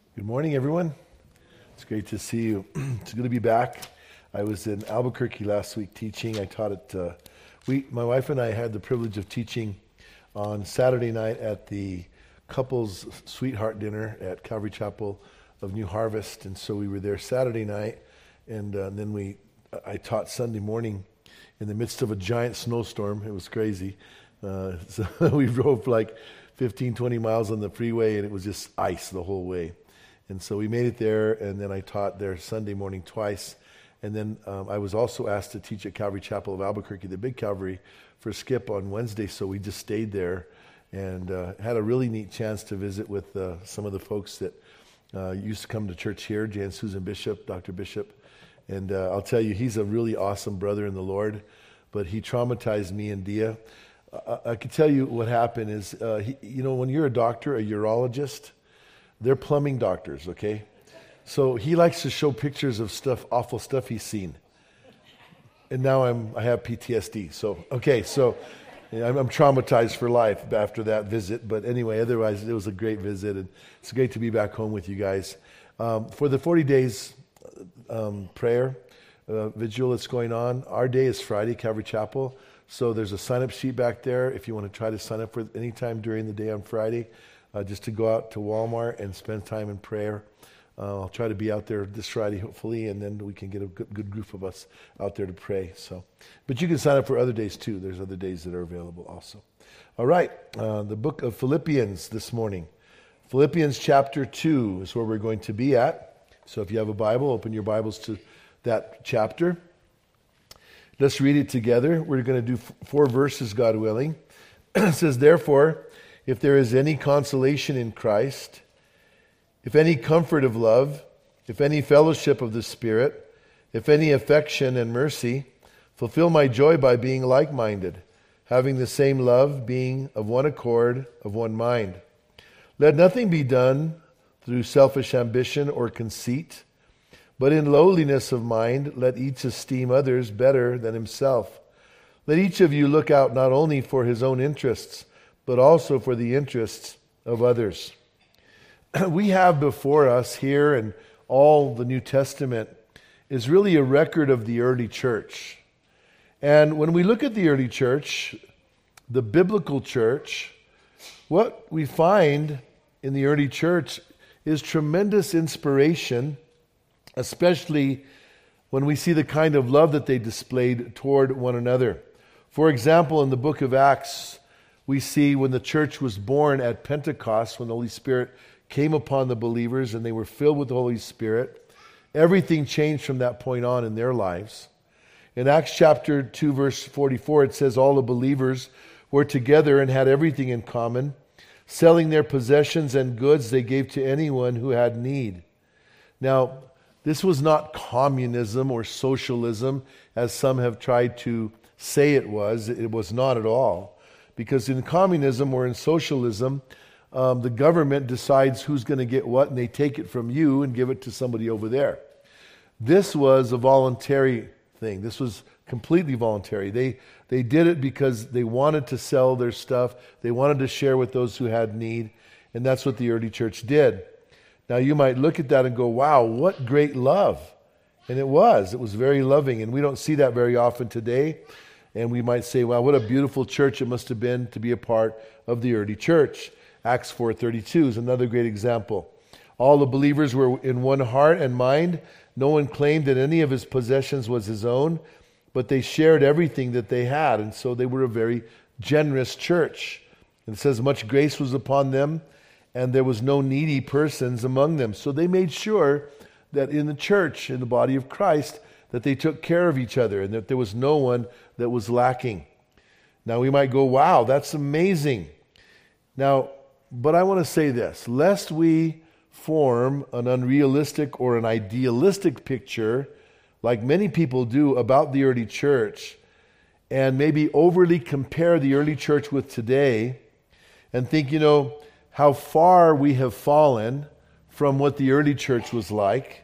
Good morning, everyone. It's great to see you. It's good to be back. I was in Albuquerque last week teaching. I taught at, my wife and I had the privilege of teaching on Saturday night at the couple's sweetheart dinner at Calvary Chapel of New Harvest. And so we were there Saturday night, and then I taught Sunday morning in the midst of a giant snowstorm. It was crazy. So we drove like 15, 20 miles on the freeway, and it was just ice the whole way. And so we made it there, and then I taught there Sunday morning twice. And then I was also asked to teach at Calvary Chapel of Albuquerque, the big Calvary, for Skip on Wednesday. So we just stayed there and had a really neat chance to visit with some of the folks that used to come to church here, Jan Susan Bishop, Dr. Bishop. And I'll tell you, he's a really awesome brother in the Lord, but he traumatized me and Dia. I can tell you what happened is, when you're a doctor, a urologist, they're plumbing doctors, okay? So he likes to show pictures of awful stuff he's seen. And now I have PTSD. So I'm traumatized for life after that visit. But anyway, otherwise it was a great visit, and it's great to be back home with you guys. For the 40 days prayer vigil that's going on, our day is Friday, Calvary Chapel. So there's a sign-up sheet back there if you want to try to sign up for any time during the day on Friday. Just to go out to Walmart and spend time in prayer. I'll try to be out there this Friday, hopefully, and then we can get a good group of us out there to pray. But you can sign up for other days too. There's other days that are available also. All right, the book of Philippians this morning. Philippians chapter 2 is where we're going to be at. So if you have a Bible, open your Bibles to that chapter. Let's read it together. We're going to do 4 verses, God willing. It says, "Therefore, if there is any consolation in Christ, if any comfort of love, if any fellowship of the Spirit, if any affection and mercy, fulfill my joy by being like-minded, having the same love, being of one accord, of one mind. Let nothing be done through selfish ambition or conceit, but in lowliness of mind let each esteem others better than himself. Let each of you look out not only for his own interests, but also for the interests of others." We have before us here, and all the New Testament is really a record of the early church. And when we look at the early church, the biblical church, what we find in the early church is tremendous inspiration, especially when we see the kind of love that they displayed toward one another. For example, in the book of Acts, we see when the church was born at Pentecost, when the Holy Spirit came upon the believers and they were filled with the Holy Spirit, everything changed from that point on in their lives. In Acts chapter 2, verse 44, it says, "All the believers were together and had everything in common. Selling their possessions and goods, they gave to anyone who had need." Now, this was not communism or socialism, as some have tried to say it was. It was not at all. Because in communism or in socialism, the government decides who's going to get what, and they take it from you and give it to somebody over there. This was a voluntary thing. This was completely voluntary. They did it because they wanted to sell their stuff. They wanted to share with those who had need, and that's what the early church did. Now you might look at that and go, wow, what great love. And it was very loving, and we don't see that very often today. And we might say, wow, what a beautiful church it must have been to be a part of the early church. Acts 4:32 is another great example. All the believers were in one heart and mind. No one claimed that any of his possessions was his own, but they shared everything that they had. And so they were a very generous church. And it says much grace was upon them, and there was no needy persons among them. So they made sure that in the church, in the body of Christ, that they took care of each other and that there was no one that was lacking. Now we might go, wow, that's amazing. Now, but I want to say this, lest we form an unrealistic or an idealistic picture, like many people do about the early church, and maybe overly compare the early church with today, and think, how far we have fallen from what the early church was like.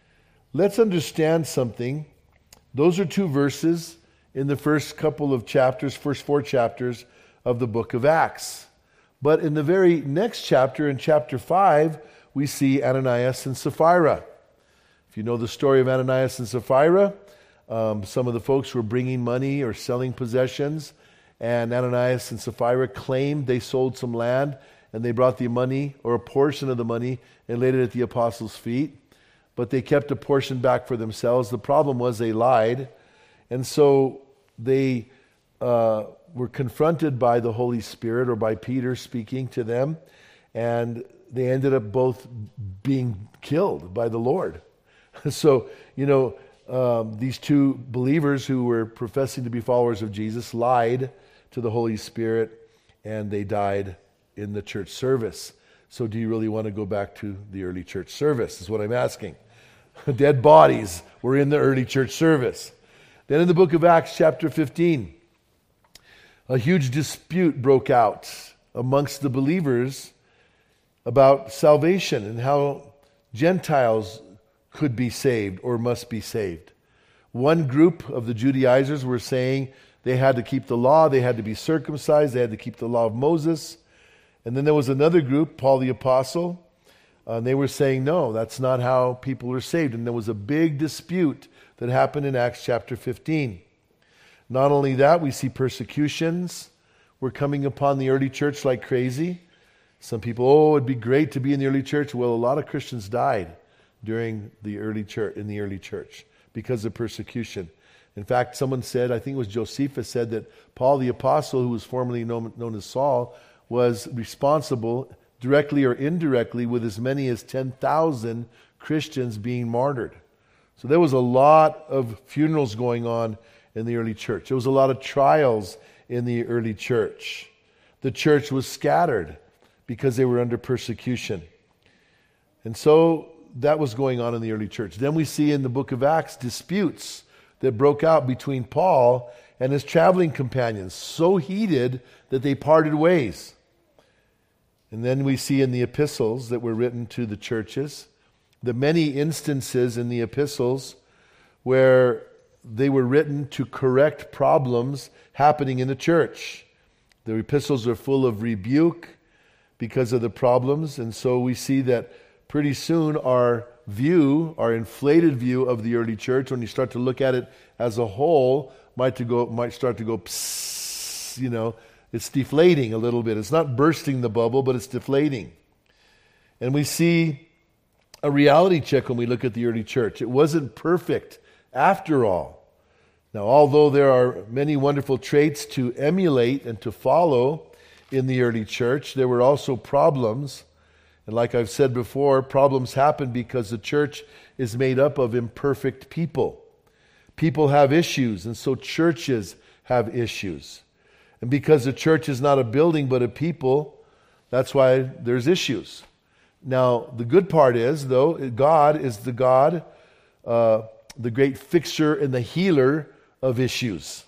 Let's understand something. Those are 2 verses in the first 4 chapters of the book of Acts. But in the very next chapter, in chapter 5, we see Ananias and Sapphira. If you know the story of Ananias and Sapphira, some of the folks were bringing money or selling possessions, and Ananias and Sapphira claimed they sold some land, and they brought the money, or a portion of the money, and laid it at the apostles' feet. But they kept a portion back for themselves. The problem was they lied, and so they were confronted by the Holy Spirit, or by Peter speaking to them, and they ended up both being killed by the Lord. So, these two believers who were professing to be followers of Jesus lied to the Holy Spirit, and they died in the church service. So do you really want to go back to the early church service, is what I'm asking. Dead bodies were in the early church service. Then in the book of Acts, chapter 15, a huge dispute broke out amongst the believers about salvation and how Gentiles could be saved or must be saved. One group of the Judaizers were saying they had to keep the law, they had to be circumcised, they had to keep the law of Moses. And then there was another group, Paul the Apostle, and they were saying, no, that's not how people are saved. And there was a big dispute that happened in Acts chapter 15. Not only that, we see persecutions were coming upon the early church like crazy. Some people, it'd be great to be in the early church. Well, a lot of Christians died during the early church because of persecution. In fact, someone said, I think it was Josephus said that Paul the Apostle, who was formerly known as Saul, was responsible directly or indirectly with as many as 10,000 Christians being martyred. So there was a lot of funerals going on in the early church. There was a lot of trials in the early church. The church was scattered because they were under persecution. And so that was going on in the early church. Then we see in the book of Acts disputes that broke out between Paul and his traveling companions, so heated that they parted ways. And then we see in the epistles that were written to the churches, the many instances in the epistles where they were written to correct problems happening in the church. The epistles are full of rebuke because of the problems, and so we see that pretty soon our inflated view of the early church, when you start to look at it as a whole, might start to go, psss, it's deflating a little bit. It's not bursting the bubble, but it's deflating. And we see a reality check when we look at the early church. It wasn't perfect after all. Now, although there are many wonderful traits to emulate and to follow in the early church, there were also problems. And like I've said before, problems happen because the church is made up of imperfect people. People have issues, and so churches have issues. And because the church is not a building but a people, that's why there's issues. Now, the good part is, though, God is the God, the great fixer and the healer of issues.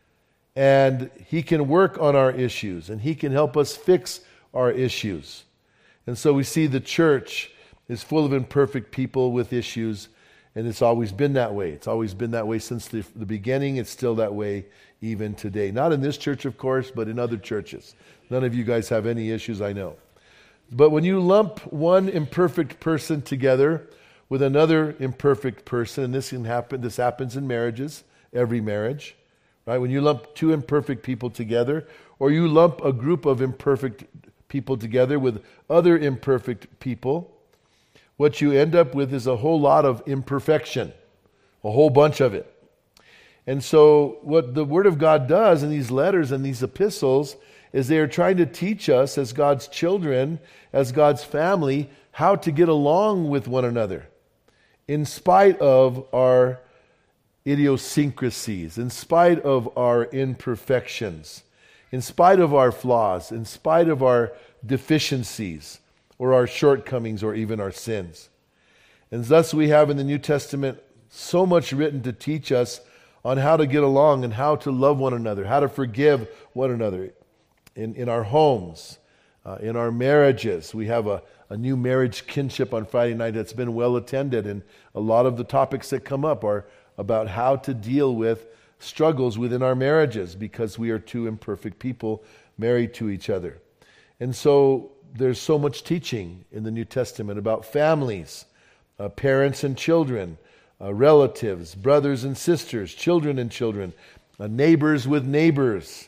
And He can work on our issues, and He can help us fix our issues. And so we see the church is full of imperfect people with issues, and it's always been that way. It's always been that way since the beginning. It's still that way even today. Not in this church, of course, but in other churches. None of you guys have any issues, I know. But when you lump one imperfect person together with another imperfect person, and this happens in marriages, every marriage, right? When you lump two imperfect people together, or you lump a group of imperfect people together with other imperfect people, what you end up with is a whole lot of imperfection, a whole bunch of it. And so what the Word of God does in these letters and these epistles is they are trying to teach us as God's children, as God's family, how to get along with one another in spite of our idiosyncrasies, in spite of our imperfections, in spite of our flaws, in spite of our deficiencies or our shortcomings or even our sins. And thus we have in the New Testament so much written to teach us on how to get along and how to love one another, how to forgive one another in our homes, in our marriages. We have a new marriage kinship on Friday night that's been well attended, and a lot of the topics that come up are about how to deal with struggles within our marriages because we are two imperfect people married to each other. And so there's so much teaching in the New Testament about families, parents and children, relatives, brothers and sisters, children and children, neighbors with neighbors,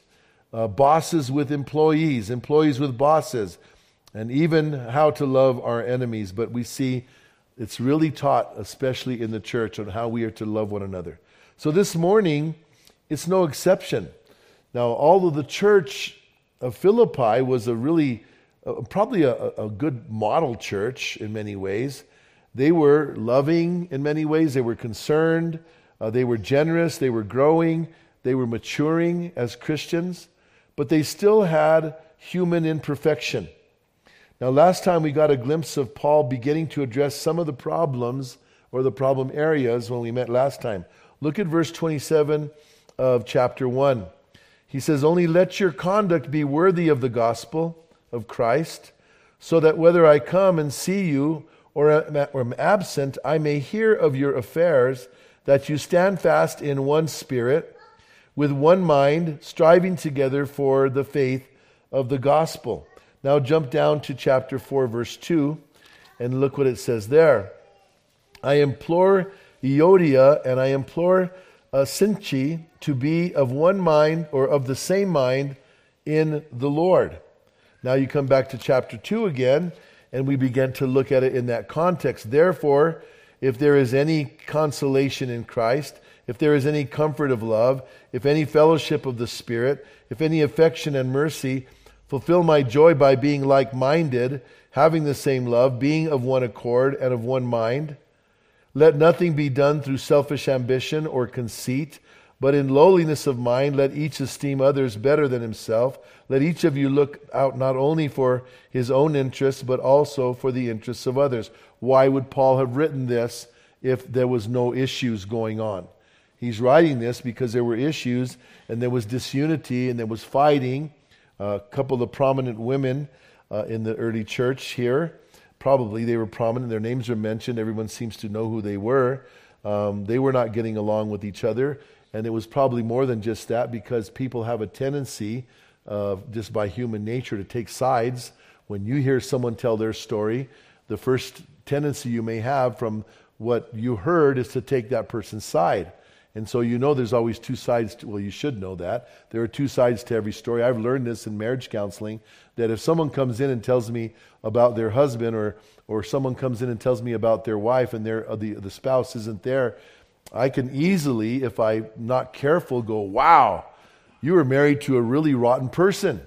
bosses with employees, employees with bosses, and even how to love our enemies. But we see it's really taught, especially in the church, on how we are to love one another. So this morning, it's no exception. Now, although the church of Philippi was probably a good model church in many ways, they were loving in many ways, they were concerned, they were generous, they were growing, they were maturing as Christians, but they still had human imperfection. Now, last time we got a glimpse of Paul beginning to address some of the problems or the problem areas when we met last time. Look at verse 27 of chapter 1. He says, "Only let your conduct be worthy of the gospel of Christ, so that whether I come and see you or am absent, I may hear of your affairs, that you stand fast in one spirit, with one mind, striving together for the faith of the gospel." Now jump down to chapter 4, verse 2, and look what it says there. "I implore Euodia and I implore Syntyche to be of one mind, or of the same mind in the Lord." Now you come back to chapter 2 again, and we begin to look at it in that context. "Therefore, if there is any consolation in Christ, if there is any comfort of love, if any fellowship of the Spirit, if any affection and mercy, fulfill my joy by being like-minded, having the same love, being of one accord and of one mind. Let nothing be done through selfish ambition or conceit, but in lowliness of mind let each esteem others better than himself. Let each of you look out not only for his own interests, but also for the interests of others." Why would Paul have written this if there was no issues going on? He's writing this because there were issues, and there was disunity, and there was fighting. A couple of prominent women in the early church here, probably they were prominent, their names are mentioned, everyone seems to know who they were. They were not getting along with each other, and it was probably more than just that, because people have a tendency, just by human nature, to take sides. When you hear someone tell their story, the first tendency you may have from what you heard is to take that person's side. And so you know there's always two sides well, you should know that. There are two sides to every story. I've learned this in marriage counseling, that if someone comes in and tells me about their husband, or someone comes in and tells me about their wife, and the spouse isn't there, I can easily, if I'm not careful, go, "Wow, you were married to a really rotten person.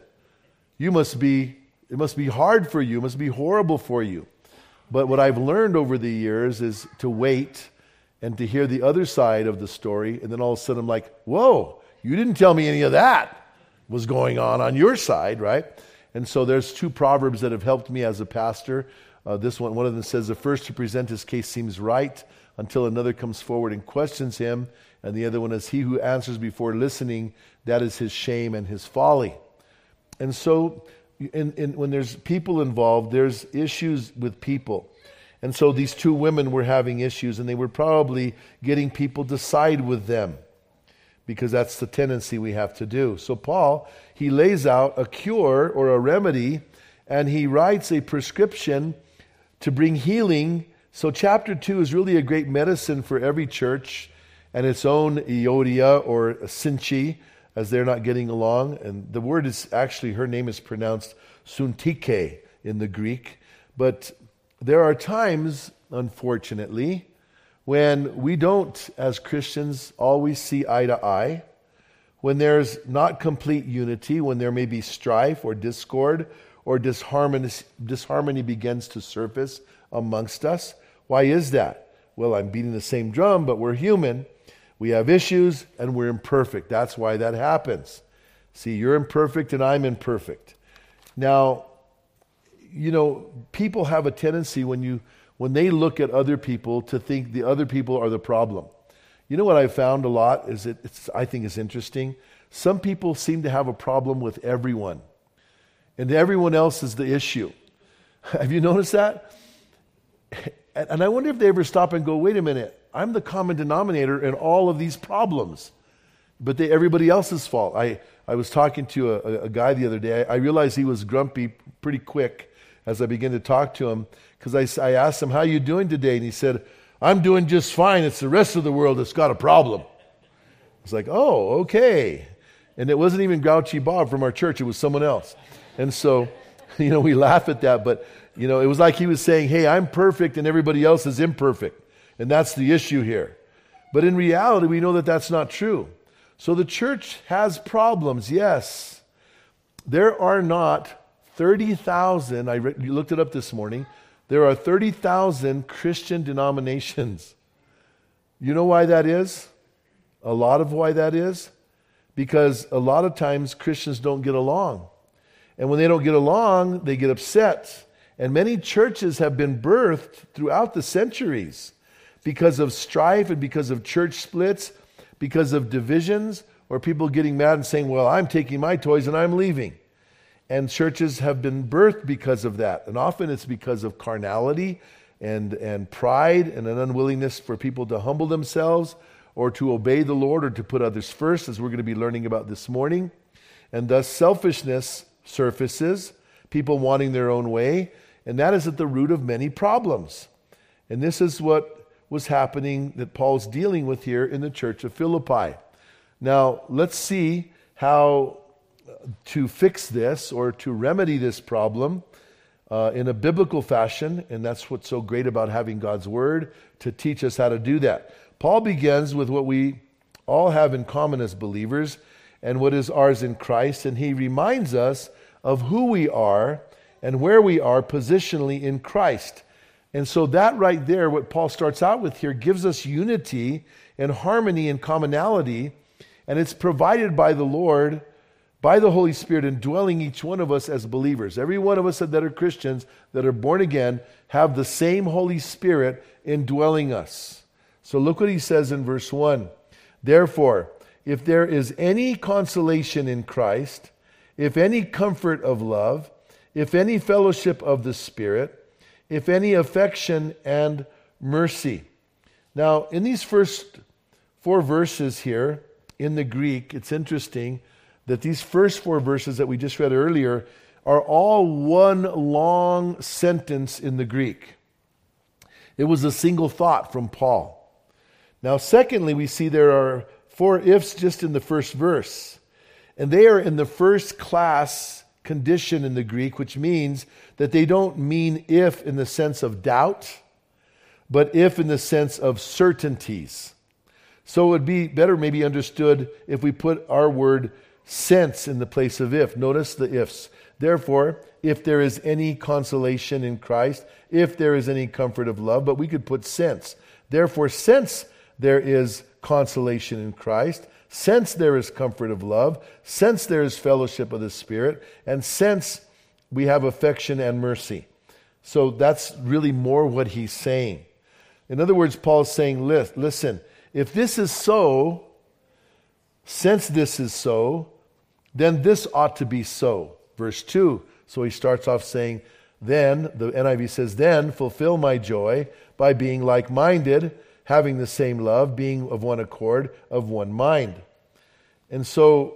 It must be hard for you. It must be horrible for you." But what I've learned over the years is to wait and to hear the other side of the story, and then all of a sudden I'm like, "Whoa, you didn't tell me any of that was going on your side," right? And so there's two proverbs that have helped me as a pastor. One of them says, "The first to present his case seems right until another comes forward and questions him." And the other one is, "He who answers before listening, that is his shame and his folly." And so when there's people involved, there's issues with people. And so these two women were having issues, and they were probably getting people to side with them, because that's the tendency we have to do. So Paul, he lays out a cure or a remedy, and he writes a prescription to bring healing. So chapter 2 is really a great medicine for every church and its own Euodia or Syntyche, as they're not getting along. And the word is actually, her name is pronounced Syntyche in the Greek. But there are times, unfortunately, when we don't, as Christians, always see eye to eye, when there's not complete unity, when there may be strife or discord or disharmony begins to surface amongst us. Why is that? Well, I'm beating the same drum, but we're human. We have issues, and we're imperfect. That's why that happens. See, you're imperfect and I'm imperfect. Now, people have a tendency when they look at other people to think the other people are the problem. You know what I've found a lot is I think it's interesting. Some people seem to have a problem with everyone, and everyone else is the issue. Have you noticed that? And I wonder if they ever stop and go, "Wait a minute, I'm the common denominator in all of these problems." but everybody else's fault. I was talking to a guy the other day. I realized he was grumpy pretty quick as I began to talk to him, because I asked him, how are you doing today? And he said, I'm doing just fine. It's the rest of the world that's got a problem. It's like, oh, okay. And it wasn't even Grouchy Bob from our church. It was someone else. And so, we laugh at that. But, it was like he was saying, hey, I'm perfect and everybody else is imperfect. And that's the issue here. But in reality, we know that that's not true. So the church has problems, yes. There are not 30,000, you looked it up this morning, there are 30,000 Christian denominations. You know why that is? A lot of why that is? Because a lot of times Christians don't get along. And when they don't get along, they get upset. And many churches have been birthed throughout the centuries because of strife and because of church splits, because of divisions, or people getting mad and saying, well, I'm taking my toys and I'm leaving. And churches have been birthed because of that. And often it's because of carnality and pride and an unwillingness for people to humble themselves or to obey the Lord or to put others first, as we're going to be learning about this morning. And thus selfishness surfaces, people wanting their own way, and that is at the root of many problems. And this is what was happening that Paul's dealing with here in the church of Philippi. Now, let's see how to fix this or to remedy this problem in a biblical fashion, and that's what's so great about having God's Word to teach us how to do that. Paul begins with what we all have in common as believers and what is ours in Christ, and he reminds us of who we are and where we are positionally in Christ. And so that right there, what Paul starts out with here, gives us unity and harmony and commonality, and it's provided by the Lord, by the Holy Spirit, indwelling each one of us as believers. Every one of us that are Christians, that are born again, have the same Holy Spirit indwelling us. So look what he says in verse 1. Therefore, if there is any consolation in Christ, if any comfort of love, if any fellowship of the Spirit, if any affection and mercy. Now, in these first 4 verses here, in the Greek, it's interesting that these first 4 verses that we just read earlier are all one long sentence in the Greek. It was a single thought from Paul. Now, secondly, we see there are 4 ifs just in the first verse. And they are in the first class condition in the Greek, which means that they don't mean if in the sense of doubt, but if in the sense of certainties. So it would be better maybe understood if we put our word since in the place of if. Notice the ifs. Therefore, if there is any consolation in Christ, if there is any comfort of love, but we could put since. Therefore, since there is consolation in Christ, since there is comfort of love, since there is fellowship of the Spirit, and since we have affection and mercy. So that's really more what he's saying. In other words, Paul's saying, listen, if this is so, since this is so, then this ought to be so. Verse 2, so he starts off saying, then, the NIV says, then fulfill my joy by being like-minded, having the same love, being of one accord, of one mind. And so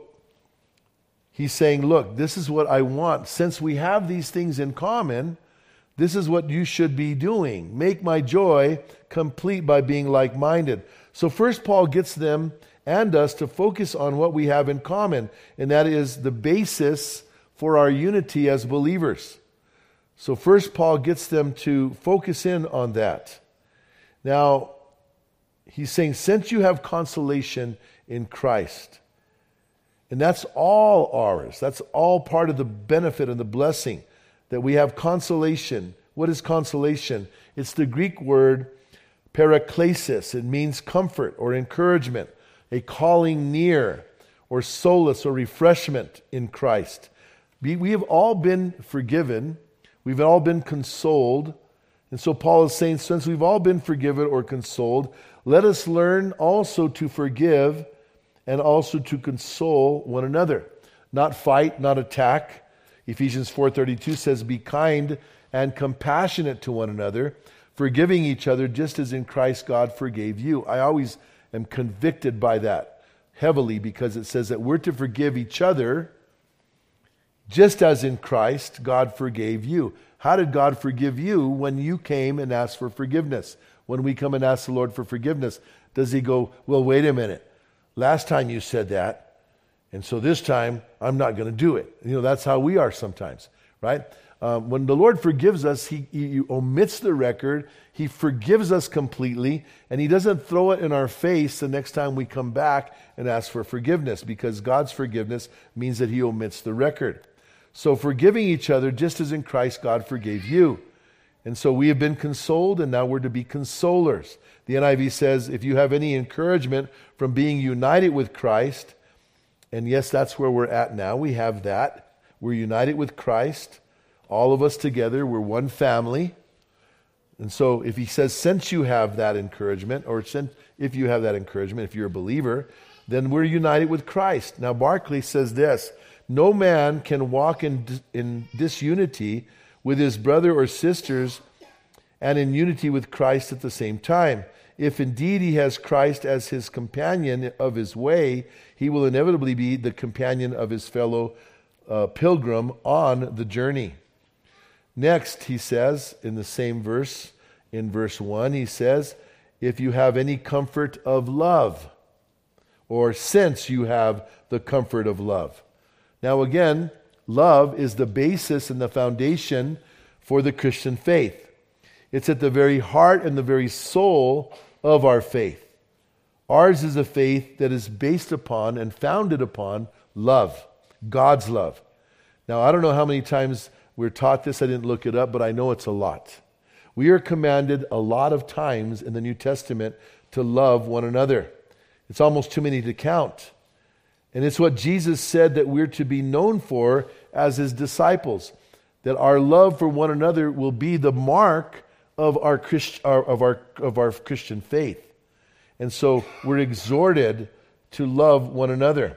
he's saying, look, this is what I want. Since we have these things in common, this is what you should be doing. Make my joy complete by being like-minded. So first Paul gets them and us to focus on what we have in common, and that is the basis for our unity as believers. So first Paul gets them to focus in on that. Now, he's saying, since you have consolation in Christ, and that's all ours, that's all part of the benefit and the blessing, that we have consolation. What is consolation? It's the Greek word paraklesis. It means comfort or encouragement, a calling near, or solace or refreshment in Christ. We have all been forgiven. We've all been consoled. And so Paul is saying, since we've all been forgiven or consoled, let us learn also to forgive and also to console one another. Not fight, not attack. Ephesians 4:32 says, be kind and compassionate to one another, forgiving each other just as in Christ God forgave you. I always am convicted by that. heavily because it says that we're to forgive each other just as in Christ God forgave you. How did God forgive you when you came and asked for forgiveness? When we come and ask the Lord for forgiveness, does he go, well, wait a minute. Last time you said that, and so this time I'm not going to do it. That's how we are sometimes, right? When the Lord forgives us, he omits the record. He forgives us completely, and he doesn't throw it in our face the next time we come back and ask for forgiveness, because God's forgiveness means that he omits the record. So forgiving each other, just as in Christ God forgave you. And so we have been consoled, and now we're to be consolers. The NIV says, if you have any encouragement from being united with Christ, and yes, that's where we're at now. We have that. We're united with Christ. All of us together, we're one family. And so if he says, since you have that encouragement, or if you have that encouragement, if you're a believer, then we're united with Christ. Now Barclay says this, no man can walk in disunity with his brother or sisters and in unity with Christ at the same time. If indeed he has Christ as his companion of his way, he will inevitably be the companion of his fellow pilgrim on the journey. Next, he says, in the same verse, in verse 1, he says, if you have any comfort of love, or since you have the comfort of love. Now again, love is the basis and the foundation for the Christian faith. It's at the very heart and the very soul of our faith. Ours is a faith that is based upon and founded upon love, God's love. Now, I don't know how many times we're taught this. I didn't look it up, but I know it's a lot. We are commanded a lot of times in the New Testament to love one another. It's almost too many to count. And it's what Jesus said that we're to be known for as his disciples, that our love for one another will be the mark of our Christian faith. And so we're exhorted to love one another.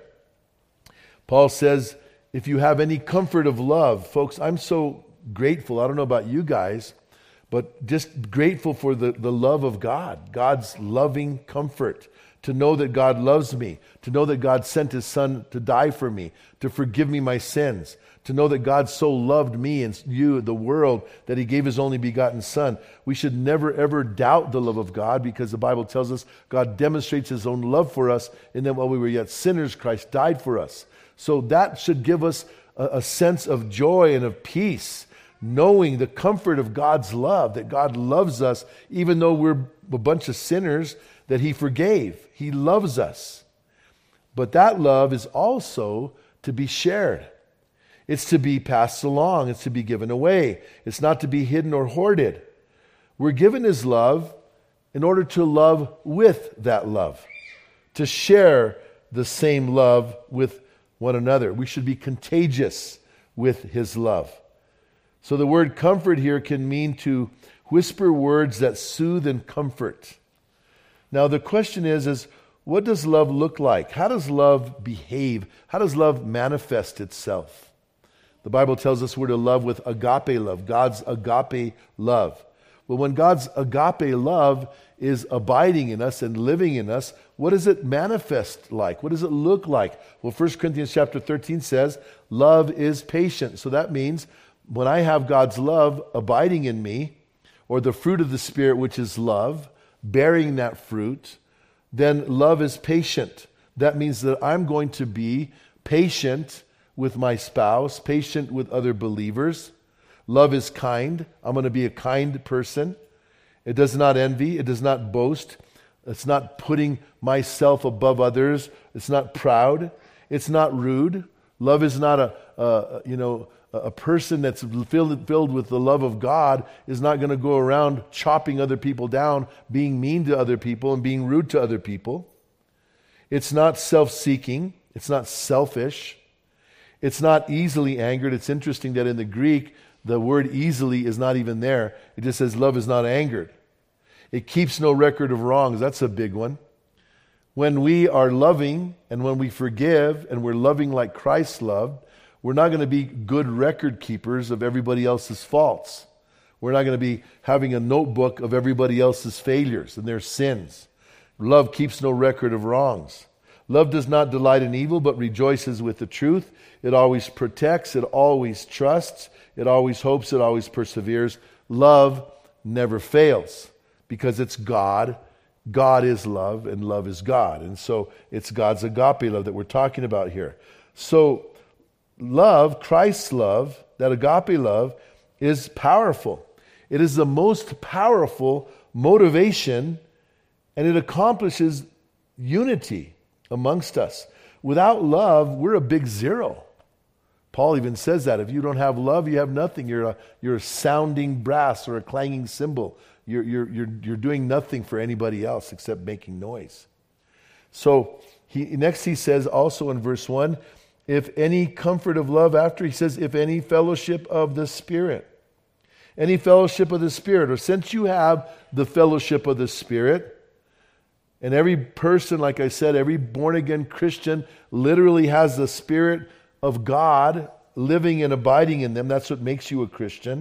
Paul says, if you have any comfort of love, folks, I'm so grateful. I don't know about you guys, but just grateful for the love of God, God's loving comfort. To know that God loves me, to know that God sent his son to die for me, to forgive me my sins, to know that God so loved me and you, the world, that he gave his only begotten son. We should never ever doubt the love of God, because the Bible tells us God demonstrates his own love for us, and that while we were yet sinners, Christ died for us. So that should give us a sense of joy and of peace, knowing the comfort of God's love, that God loves us even though we're a bunch of sinners that he forgave. He loves us. But that love is also to be shared. It's to be passed along. It's to be given away. It's not to be hidden or hoarded. We're given his love in order to love with that love, to share the same love with one another. We should be contagious with his love. So the word comfort here can mean to whisper words that soothe and comfort. Now the question is what does love look like? How does love behave? How does love manifest itself? The Bible tells us we're to love with agape love, God's agape love. Well, when God's agape love is abiding in us and living in us, what does it manifest like? What does it look like? Well, 1 Corinthians chapter 13 says, love is patient. So that means when I have God's love abiding in me, or the fruit of the Spirit, which is love, bearing that fruit, then love is patient. That means that I'm going to be patient with my spouse, patient with other believers. Love is kind. I'm going to be a kind person. It does not envy. It does not boast. It's not putting myself above others. It's not proud. It's not rude. Love is not a person that's filled with the love of God is not going to go around chopping other people down, being mean to other people, and being rude to other people. It's not self-seeking. It's not selfish. It's not easily angered. It's interesting that in the Greek, the word easily is not even there. It just says love is not angered. It keeps no record of wrongs. That's a big one. When we are loving and when we forgive and we're loving like Christ loved, we're not going to be good record keepers of everybody else's faults. We're not going to be having a notebook of everybody else's failures and their sins. Love keeps no record of wrongs. Love does not delight in evil, but rejoices with the truth. It always protects, it always trusts, it always hopes, it always perseveres. Love never fails because it's God. God is love, and love is God. And so it's God's agape love that we're talking about here. So love, Christ's love, that agape love, is powerful. It is the most powerful motivation, and it accomplishes unity amongst us. Without love, we're a big zero. Paul even says that. If you don't have love, you have nothing. You're a sounding brass or a clanging cymbal. You're doing nothing for anybody else except making noise. So next he says also in verse 1, if any comfort of love, after he says, if any fellowship of the Spirit. Any fellowship of the Spirit. Or since you have the fellowship of the Spirit, and every person, like I said, every born-again Christian literally has the Spirit of God living and abiding in them. That's what makes you a Christian.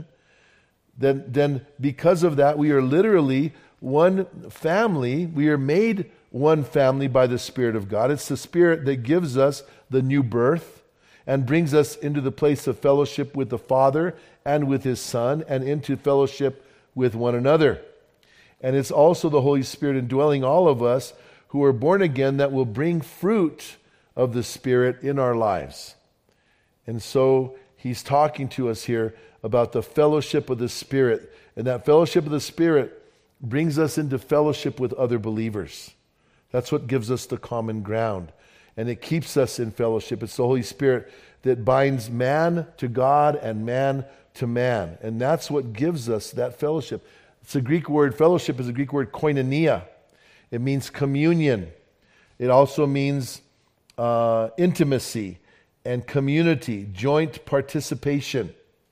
Then because of that, we are literally one family. We are made one family by the Spirit of God. It's the Spirit that gives us the new birth and brings us into the place of fellowship with the Father and with His Son and into fellowship with one another. And it's also the Holy Spirit indwelling all of us who are born again that will bring fruit of the Spirit in our lives. And so he's talking to us here about the fellowship of the Spirit. And that fellowship of the Spirit brings us into fellowship with other believers. That's what gives us the common ground. And it keeps us in fellowship. It's the Holy Spirit that binds man to God and man to man. And that's what gives us that fellowship. It's a Greek word, fellowship is a Greek word koinonia. It means communion. It also means intimacy and community, joint participation.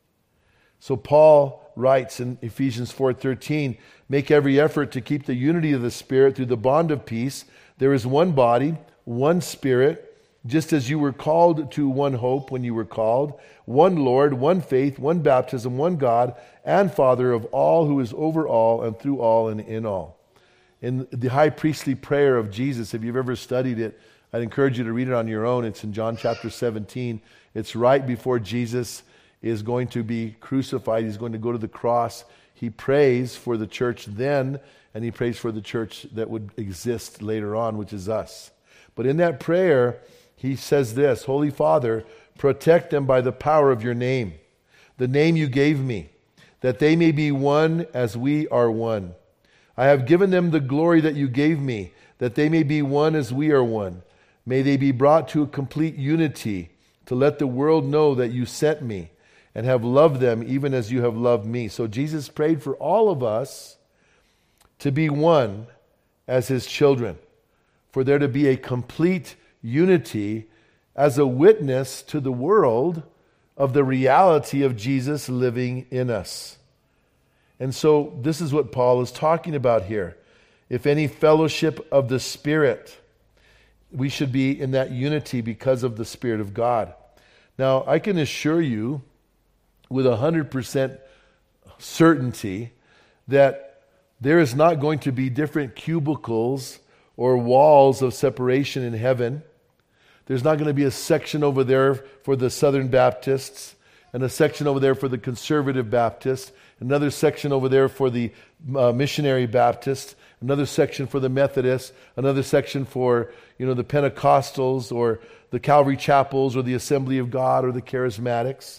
So Paul writes in Ephesians 4:13, make every effort to keep the unity of the Spirit through the bond of peace. There is one body, one Spirit, just as you were called to one hope when you were called, one Lord, one faith, one baptism, one God, and Father of all, who is over all and through all and in all. In the high priestly prayer of Jesus, if you've ever studied it, I'd encourage you to read it on your own. It's in John chapter 17. It's right before Jesus is going to be crucified. He's going to go to the cross. He prays for the church then, and he prays for the church that would exist later on, which is us. But in that prayer, he says this, Holy Father, protect them by the power of your name, the name you gave me, that they may be one as we are one. I have given them the glory that you gave me, that they may be one as we are one. May they be brought to a complete unity, to let the world know that you sent me and have loved them even as you have loved me. So Jesus prayed for all of us to be one as his children, for there to be a complete unity as a witness to the world of the reality of Jesus living in us. And so this is what Paul is talking about here. If any fellowship of the Spirit, we should be in that unity because of the Spirit of God. Now, I can assure you with 100% certainty that there is not going to be different cubicles or walls of separation in heaven. There's not going to be a section over there for the Southern Baptists and a section over there for the Conservative Baptists, another section over there for the Missionary Baptists, another section for the Methodists, another section for the Pentecostals or the Calvary Chapels or the Assembly of God or the Charismatics.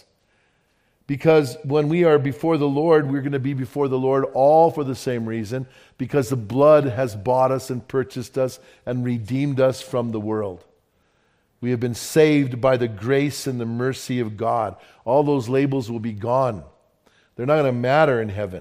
Because when we are before the Lord, we're going to be before the Lord all for the same reason, because the blood has bought us and purchased us and redeemed us from the world. We have been saved by the grace and the mercy of God. All those labels will be gone. They're not going to matter in heaven.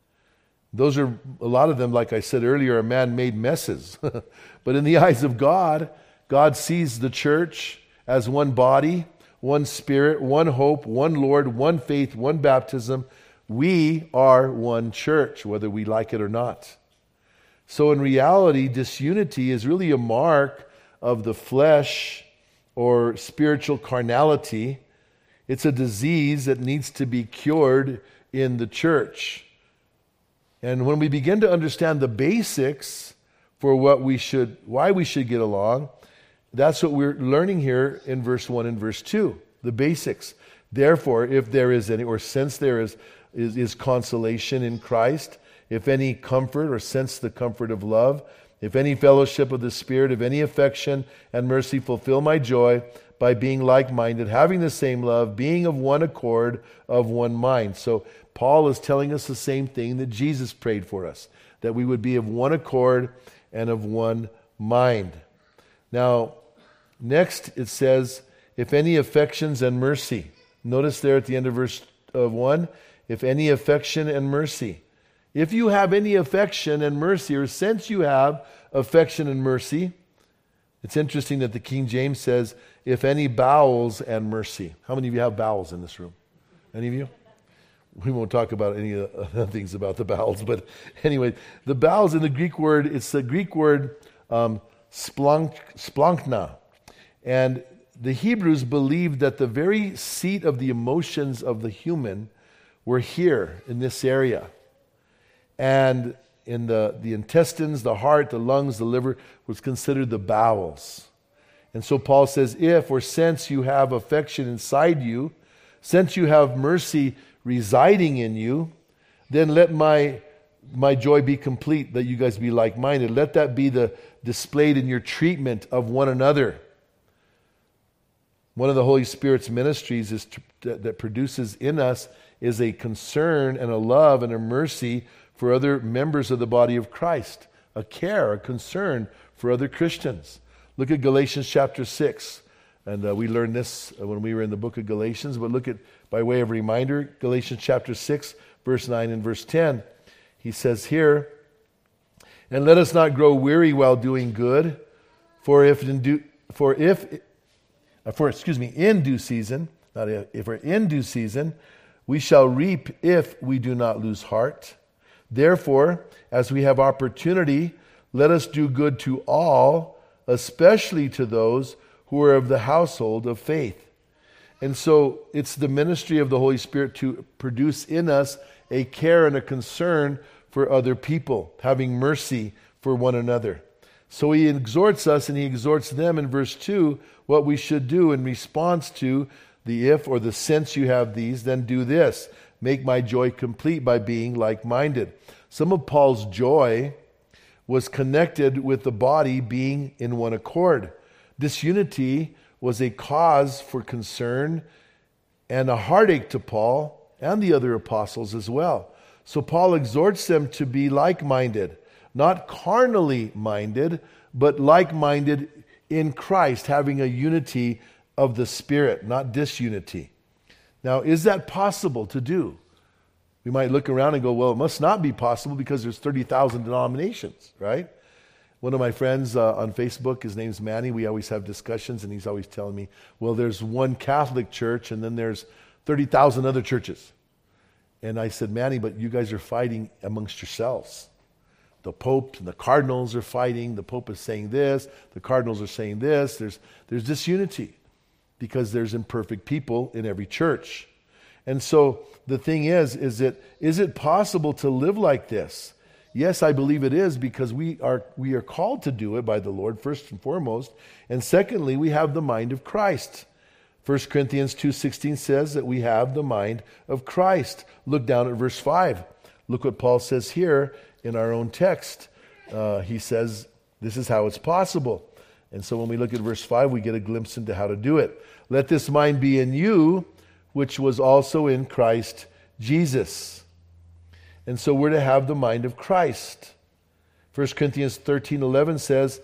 Those are, a lot of them, like I said earlier, are man-made messes. But in the eyes of God, God sees the church as one body, one Spirit, one hope, one Lord, one faith, one baptism. We are one church, whether we like it or not. So in reality, disunity is really a mark of the flesh or spiritual carnality. It's a disease that needs to be cured in the church. And when we begin to understand the basics for why we should get along, that's what we're learning here in verse 1 and verse 2, the basics. Therefore, if there is any, or since there is consolation in Christ, if any comfort, or sense the comfort of love, if any fellowship of the Spirit, if any affection and mercy, fulfill my joy by being like-minded, having the same love, being of one accord, of one mind. So Paul is telling us the same thing that Jesus prayed for us, that we would be of one accord and of one mind. Now, next it says, if any affections and mercy. Notice there at the end of verse 1, if any affection and mercy. If you have any affection and mercy, or since you have affection and mercy, it's interesting that the King James says, if any bowels and mercy. How many of you have bowels in this room? Any of you? We won't talk about any of the things about the bowels, but anyway, the bowels in the Greek word, it's the Greek word splankna. And the Hebrews believed that the very seat of the emotions of the human were here in this area. And in the intestines, the heart, the lungs, the liver was considered the bowels. And so Paul says, if or since you have affection inside you, since you have mercy residing in you, then let my joy be complete, that you guys be like-minded. Let that be displayed in your treatment of one another. One of the Holy Spirit's ministries that produces in us is a concern and a love and a mercy for other members of the body of Christ, a care, a concern for other Christians. Look at Galatians chapter 6. And we learned this when we were in the book of Galatians, but look at, by way of reminder, Galatians chapter 6, verse 9 and verse 10. He says here, and let us not grow weary while doing good, in due season, we shall reap if we do not lose heart. Therefore, as we have opportunity, let us do good to all, especially to those who are of the household of faith. And so it's the ministry of the Holy Spirit to produce in us a care and a concern for other people, having mercy for one another. So he exhorts us, and he exhorts them in verse 2 what we should do in response to the if or the since you have these, then do this. Make my joy complete by being like-minded. Some of Paul's joy was connected with the body being in one accord. This unity was a cause for concern and a heartache to Paul and the other apostles as well. So Paul exhorts them to be like-minded, not carnally minded, but like-minded in Christ, having a unity of the Spirit, not disunity. Now, is that possible to do? We might look around and go, well, it must not be possible because there's 30,000 denominations, right? One of my friends on Facebook, his name's Manny, we always have discussions, and he's always telling me, well, there's one Catholic church, and then there's 30,000 other churches. And I said, Manny, but you guys are fighting amongst yourselves. The Pope and the Cardinals are fighting. The Pope is saying this. The Cardinals are saying this. There's disunity because there's imperfect people in every church. And so the thing is it possible to live like this? Yes, I believe it is, because we are called to do it by the Lord, first and foremost. And secondly, we have the mind of Christ. 1 Corinthians 2:16 says that we have the mind of Christ. Look down at verse 5. Look what Paul says here in our own text. He says this is how it's possible. And so when we look at verse 5, we get a glimpse into how to do it. Let this mind be in you, which was also in Christ Jesus. And so we're to have the mind of Christ. 1 Corinthians 13:11 says,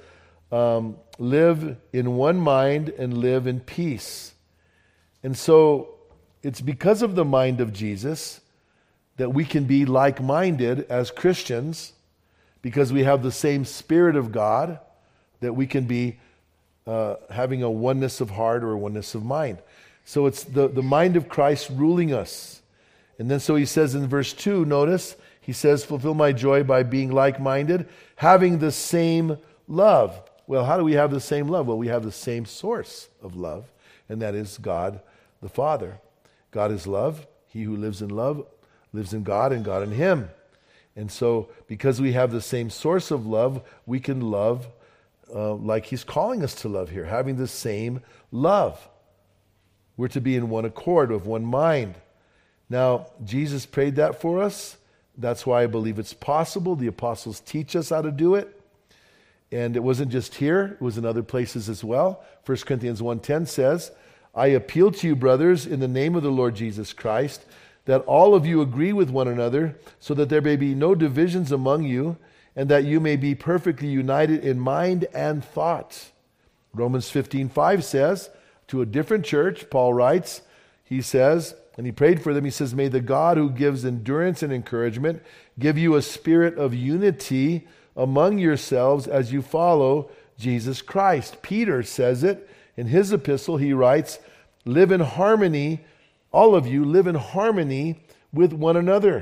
live in one mind and live in peace. And so it's because of the mind of Jesus that we can be like-minded as Christians, because we have the same Spirit of God, that we can be having a oneness of heart or a oneness of mind. So it's the mind of Christ ruling us. And then so he says in verse 2, notice, he says, fulfill my joy by being like-minded, having the same love. Well, how do we have the same love? Well, we have the same source of love, and that is God the Father. God is love. He who lives in love lives in God and God in him. And so because we have the same source of love, we can love like he's calling us to love here, having the same love. We're to be in one accord, of one mind. Now, Jesus prayed that for us. That's why I believe it's possible. The apostles teach us how to do it. And it wasn't just here, it was in other places as well. 1 Corinthians 1:10 says, I appeal to you, brothers, in the name of the Lord Jesus Christ, that all of you agree with one another, so that there may be no divisions among you, and that you may be perfectly united in mind and thought. Romans 15:5 says, to a different church, Paul writes, he says, and he prayed for them, he says, may the God who gives endurance and encouragement give you a spirit of unity among yourselves as you follow Jesus Christ. Peter says it in his epistle. He writes, live in harmony, all of you live in harmony with one another.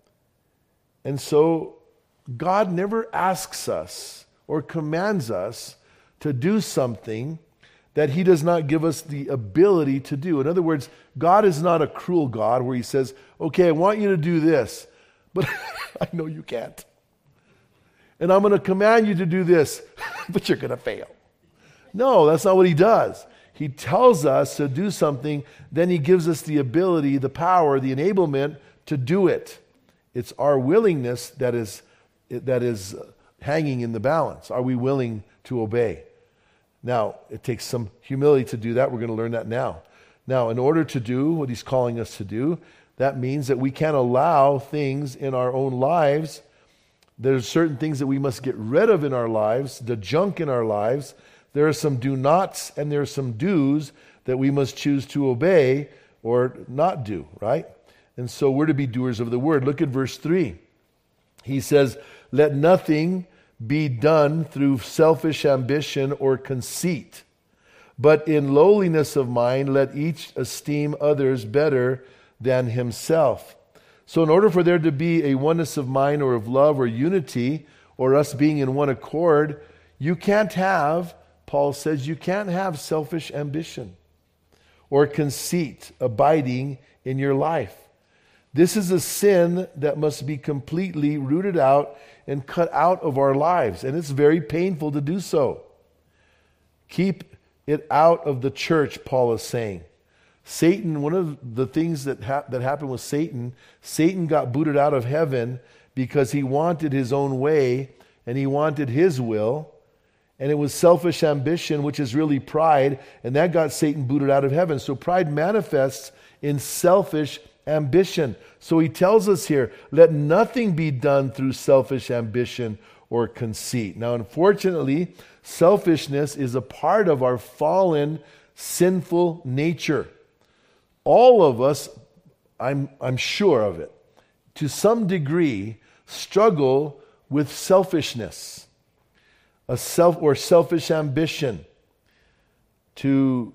And so God never asks us or commands us to do something that he does not give us the ability to do. In other words, God is not a cruel God where he says, okay, I want you to do this, but I know you can't. And I'm going to command you to do this, but you're going to fail. No, that's not what he does. He tells us to do something, then he gives us the ability, the power, the enablement to do it. It's our willingness that is hanging in the balance. Are we willing to obey? Now, it takes some humility to do that. We're going to learn that now. Now, in order to do what he's calling us to do, that means that we can't allow things in our own lives. There's certain things that we must get rid of in our lives, the junk in our lives. There are some do nots and there are some do's that we must choose to obey or not do, right? And so we're to be doers of the word. Look at verse 3. He says, let nothing be done through selfish ambition or conceit, but in lowliness of mind let each esteem others better than himself. So in order for there to be a oneness of mind or of love or unity or us being in one accord, you can't have, Paul says, you can't have selfish ambition or conceit abiding in your life. This is a sin that must be completely rooted out and cut out of our lives, and it's very painful to do so. Keep it out of the church, Paul is saying. Satan, one of the things that happened with Satan got booted out of heaven because he wanted his own way and he wanted his will. And it was selfish ambition, which is really pride, and that got Satan booted out of heaven. So pride manifests in selfish ambition. So he tells us here, let nothing be done through selfish ambition or conceit. Now, unfortunately, selfishness is a part of our fallen, sinful nature. All of us, I'm sure of it, to some degree, struggle with selfishness, selfish ambition. To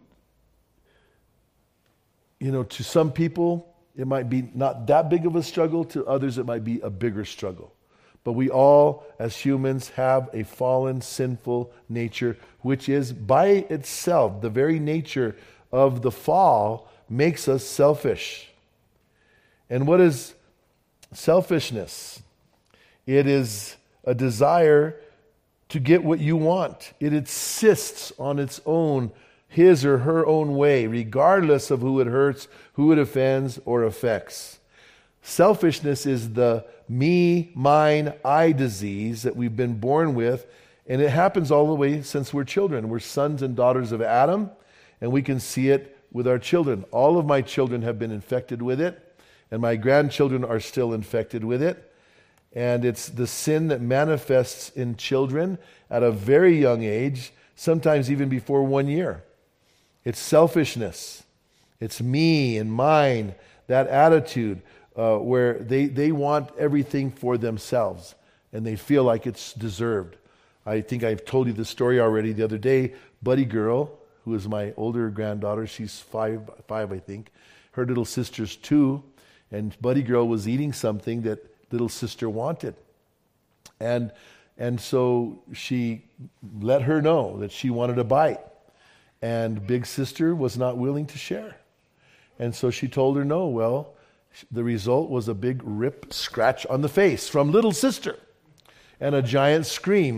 some people, it might be not that big of a struggle. To others, it might be a bigger struggle. But we all, as humans, have a fallen, sinful nature, which is by itself, the very nature of the fall makes us selfish. And what is selfishness? It is a desire to get what you want. It insists on its own, his or her own way, regardless of who it hurts, who it offends or affects. Selfishness is the me, mine, I disease that we've been born with, and it happens all the way since we're children. We're sons and daughters of Adam, and we can see it with our children. All of my children have been infected with it, and my grandchildren are still infected with it. And it's the sin that manifests in children at a very young age, sometimes even before 1 year. It's selfishness. It's me and mine, that attitude where they want everything for themselves and they feel like it's deserved. I think I've told you the story already the other day. Buddy girl, who is my older granddaughter, she's five, I think. Her little sister's 2, and Buddy girl was eating something that little sister wanted. And so she let her know that she wanted a bite. And big sister was not willing to share. And so she told her no. Well, the result was a big scratch on the face from little sister and a giant scream.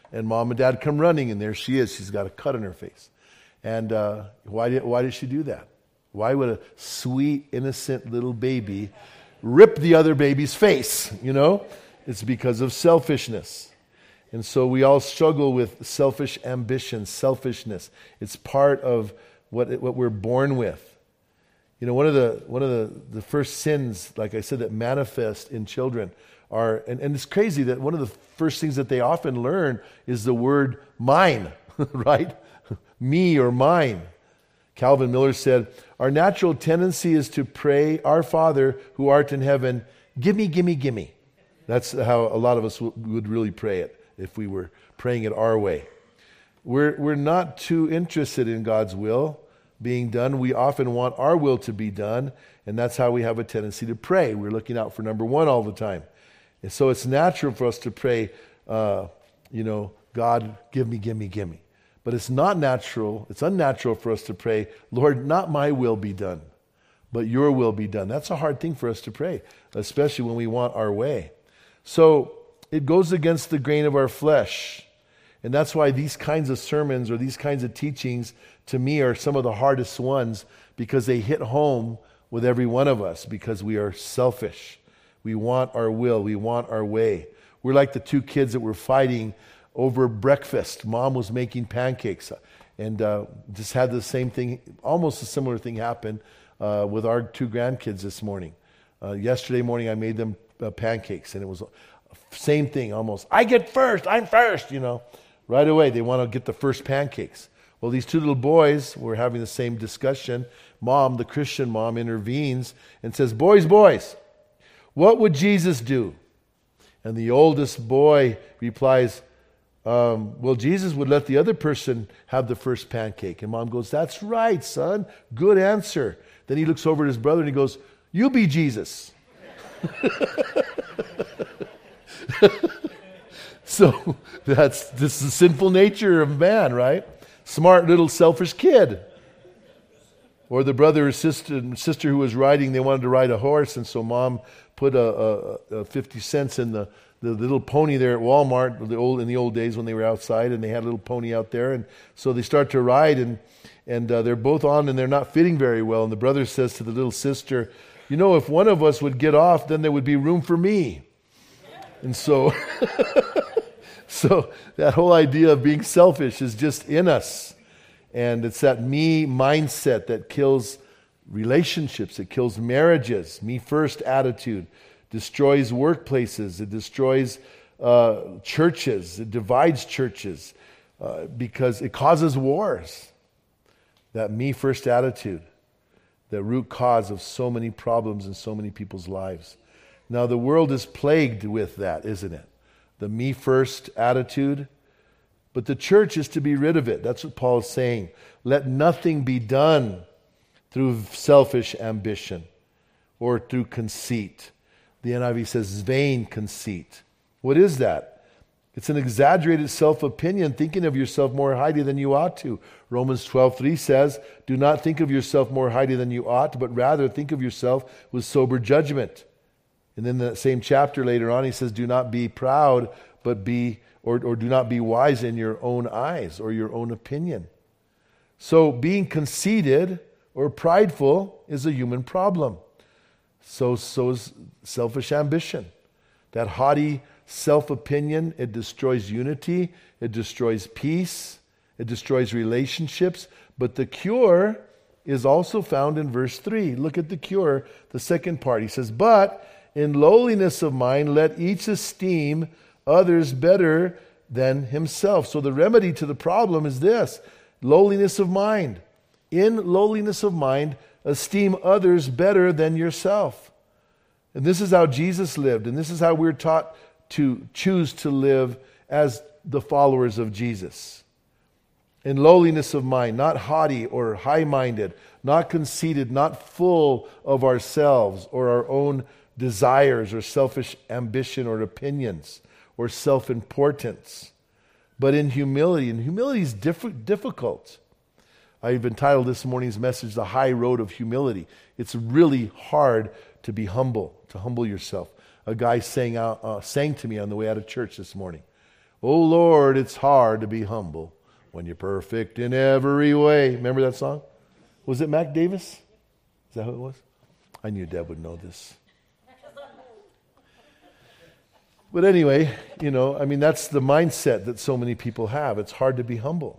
And mom and dad come running, and there she is. She's got a cut on her face. And why did she do that? Why would a sweet, innocent little baby rip the other baby's face? You know, it's because of selfishness. And so we all struggle with selfish ambition, selfishness. It's part of what we're born with. You know, one of the first sins, like I said, that manifest in children are, and it's crazy that one of the first things that they often learn is the word mine, right? Me or mine. Calvin Miller said, our natural tendency is to pray, our Father who art in heaven, gimme, gimme, gimme. That's how a lot of us would really pray it if we were praying it our way. We're not too interested in God's will being done. We often want our will to be done, and that's how we have a tendency to pray. We're looking out for number one all the time. And so it's natural for us to pray, God, give me, give me, give me. But it's not natural, it's unnatural for us to pray, Lord, not my will be done, but your will be done. That's a hard thing for us to pray, especially when we want our way. So it goes against the grain of our flesh. And that's why these kinds of sermons or these kinds of teachings, to me, are some of the hardest ones, because they hit home with every one of us, because we are selfish. We want our will, we want our way. We're like the two kids that were fighting over breakfast. Mom was making pancakes, and just had the same thing, almost a similar thing happen with our two grandkids this morning. Yesterday morning I made them pancakes, and it was same thing almost. I get first, I'm first, Right away they want to get the first pancakes. Well, these two little boys were having the same discussion. Mom, the Christian mom, intervenes and says, boys, what would Jesus do? And the oldest boy replies, well, Jesus would let the other person have the first pancake. And mom goes, that's right, son. Good answer. Then he looks over at his brother and he goes, you be Jesus. So this is the sinful nature of man, right? Smart little selfish kid. Or the brother or sister who was riding, they wanted to ride a horse, and so mom put a 50 cents in the little pony there at Walmart in the old days when they were outside, and they had a little pony out there, and so they start to ride, and they're both on, and they're not fitting very well. And the brother says to the little sister, if one of us would get off, then there would be room for me. And so, so that whole idea of being selfish is just in us. And it's that me mindset that kills relationships, it kills marriages. Me first attitude destroys workplaces, it destroys churches, it divides churches because it causes wars. That me first attitude, the root cause of so many problems in so many people's lives. Now the world is plagued with that, isn't it? The me first attitude. But the church is to be rid of it. That's what Paul is saying. Let nothing be done through selfish ambition or through conceit. The NIV says vain conceit. What is that? It's an exaggerated self-opinion, thinking of yourself more highly than you ought to. Romans 12:3 says, do not think of yourself more highly than you ought, but rather think of yourself with sober judgment. And then that same chapter later on, he says, do not be proud, but or do not be wise in your own eyes or your own opinion. So being conceited or prideful is a human problem. So is selfish ambition. That haughty self-opinion, it destroys unity, it destroys peace, it destroys relationships. But the cure is also found in verse 3. Look at the cure, the second part. He says, but in lowliness of mind, let each esteem others better than himself. So the remedy to the problem is this: lowliness of mind. In lowliness of mind, esteem others better than yourself. And this is how Jesus lived, and this is how we're taught to choose to live as the followers of Jesus. In lowliness of mind, not haughty or high-minded, not conceited, not full of ourselves or our own desires or selfish ambition or opinions or self-importance, but in humility. And humility is difficult. I've entitled this morning's message, The High Road of Humility. It's really hard to be humble, to humble yourself. A guy sang to me on the way out of church this morning, Oh Lord, it's hard to be humble when you're perfect in every way. Remember that song? Was it Mac Davis? Is that who it was? I knew Deb would know this. But anyway, that's the mindset that so many people have. It's hard to be humble.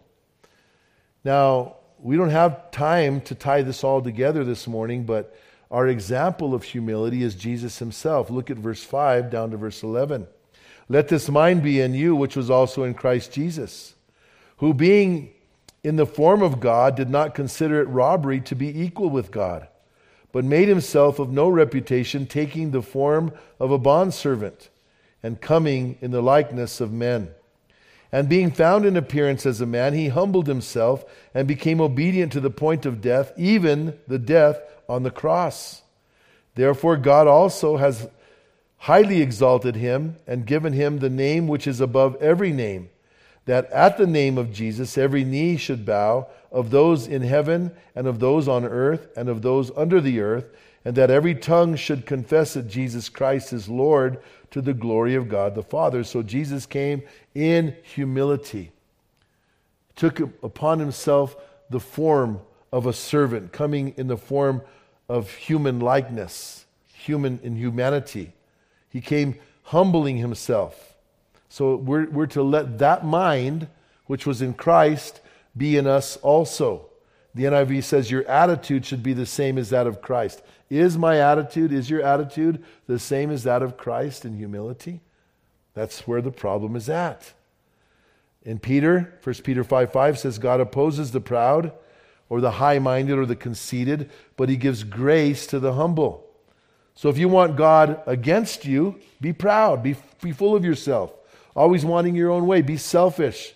Now, we don't have time to tie this all together this morning, but our example of humility is Jesus himself. Look at verse 5 down to verse 11. Let this mind be in you, which was also in Christ Jesus, who being in the form of God did not consider it robbery to be equal with God, but made himself of no reputation, taking the form of a bondservant and coming in the likeness of men. And being found in appearance as a man, he humbled himself and became obedient to the point of death, even the death on the cross. Therefore God also has highly exalted him and given him the name which is above every name, that at the name of Jesus every knee should bow, of those in heaven and of those on earth and of those under the earth, and that every tongue should confess that Jesus Christ is Lord, to the glory of God the Father. So Jesus came in humility, took upon himself the form of a servant, coming in the form of human likeness, human in humanity. He came humbling himself. So we're to let that mind, which was in Christ, be in us also. The NIV says your attitude should be the same as that of Christ. Is my attitude, is your attitude the same as that of Christ in humility? That's where the problem is at. In Peter, 1 Peter 5:5 says, God opposes the proud or the high-minded or the conceited, but he gives grace to the humble. So if you want God against you, be proud, be full of yourself, always wanting your own way, be selfish,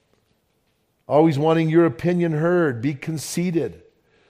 always wanting your opinion heard, be conceited.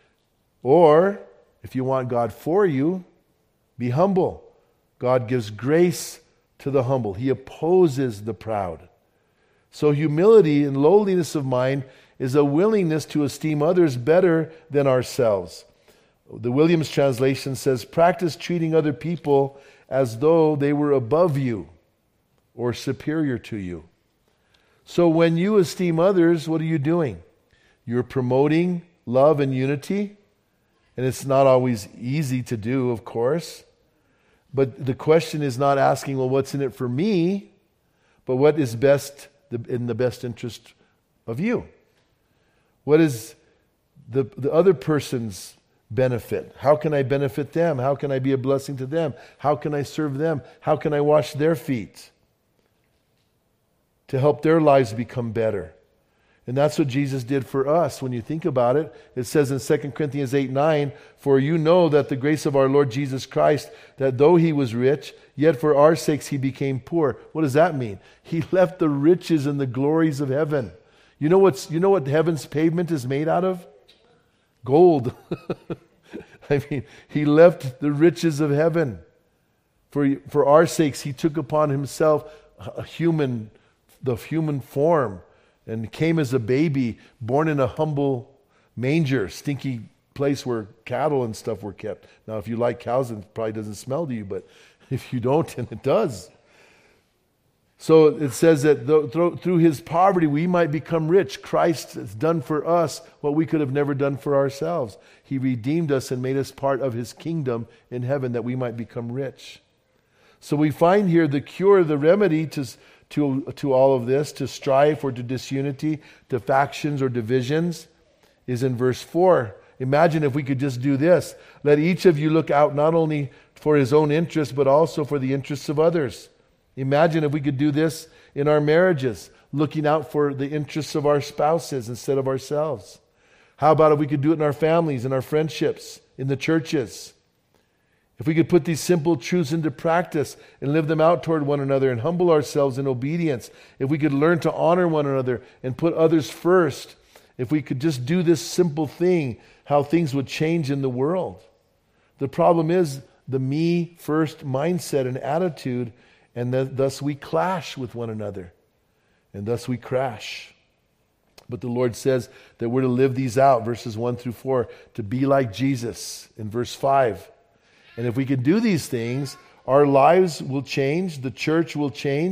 Or if you want God for you, be humble. God gives grace to the humble. He opposes the proud. So humility and lowliness of mind is a willingness to esteem others better than ourselves. The Williams translation says, practice treating other people as though they were above you or superior to you. So when you esteem others, what are you doing? You're promoting love and unity. And it's not always easy to do, of course. But the question is not asking, well, what's in it for me? But what is best in the best interest of you? What is the other person's benefit? How can I benefit them? How can I be a blessing to them? How can I serve them? How can I wash their feet to help their lives become better? And that's what Jesus did for us. When you think about it, it says in 2 Corinthians 8:9, for you know that the grace of our Lord Jesus Christ, that though he was rich, yet for our sakes he became poor. What does that mean? He left the riches and the glories of heaven. You know what heaven's pavement is made out of? Gold. I mean, he left the riches of heaven. For our sakes, he took upon himself the human form, and came as a baby, born in a humble manger, stinky place where cattle and stuff were kept. Now, if you like cows, it probably doesn't smell to you, but if you don't, then it does. So it says that through his poverty, we might become rich. Christ has done for us what we could have never done for ourselves. He redeemed us and made us part of his kingdom in heaven that we might become rich. So we find here the cure, the remedy to all of this, to strife or to disunity, to factions or divisions, is in verse 4. Imagine if we could just do this. Let each of you look out not only for his own interests, but also for the interests of others. Imagine if we could do this in our marriages, looking out for the interests of our spouses instead of ourselves. How about if we could do it in our families, in our friendships, in the churches? If we could put these simple truths into practice and live them out toward one another and humble ourselves in obedience, if we could learn to honor one another and put others first, if we could just do this simple thing, how things would change in the world. The problem is the me first mindset and attitude, and thus we clash with one another, and thus we crash. But the Lord says that we're to live these out, verses 1 through 4, to be like Jesus in verse 5. And if we can do these things, our lives will change, the church will change,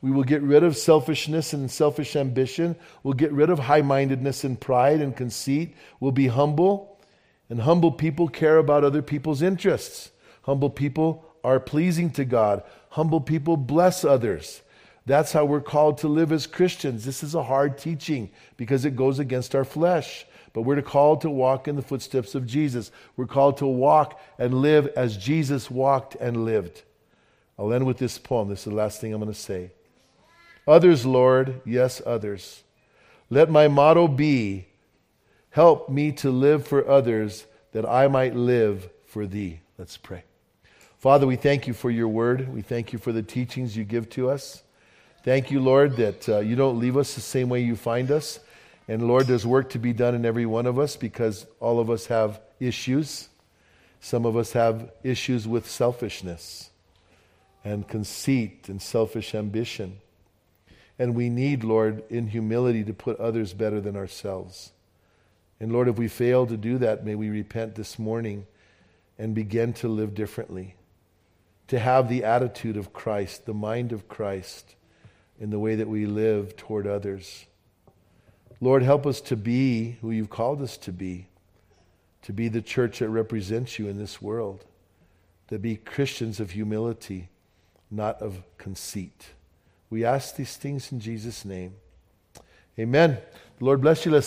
We will get rid of selfishness and selfish ambition. We'll get rid of high-mindedness and pride and conceit. We'll be humble. And humble people care about other people's interests. Humble people are pleasing to God. Humble people bless others. That's how we're called to live as Christians. This is a hard teaching because it goes against our flesh. But we're called to walk in the footsteps of Jesus. We're called to walk and live as Jesus walked and lived. I'll end with this poem. This is the last thing I'm going to say. Others, Lord, yes, others. Let my motto be, help me to live for others that I might live for thee. Let's pray. Father, we thank you for your word. We thank you for the teachings you give to us. Thank you, Lord, that you don't leave us the same way you find us. And Lord, there's work to be done in every one of us because all of us have issues. Some of us have issues with selfishness and conceit and selfish ambition. And we need, Lord, in humility to put others better than ourselves. And Lord, if we fail to do that, may we repent this morning and begin to live differently. To have the attitude of Christ, the mind of Christ in the way that we live toward others. Lord, help us to be who you've called us to be the church that represents you in this world, to be Christians of humility, not of conceit. We ask these things in Jesus' name. Amen. The Lord bless you. Let's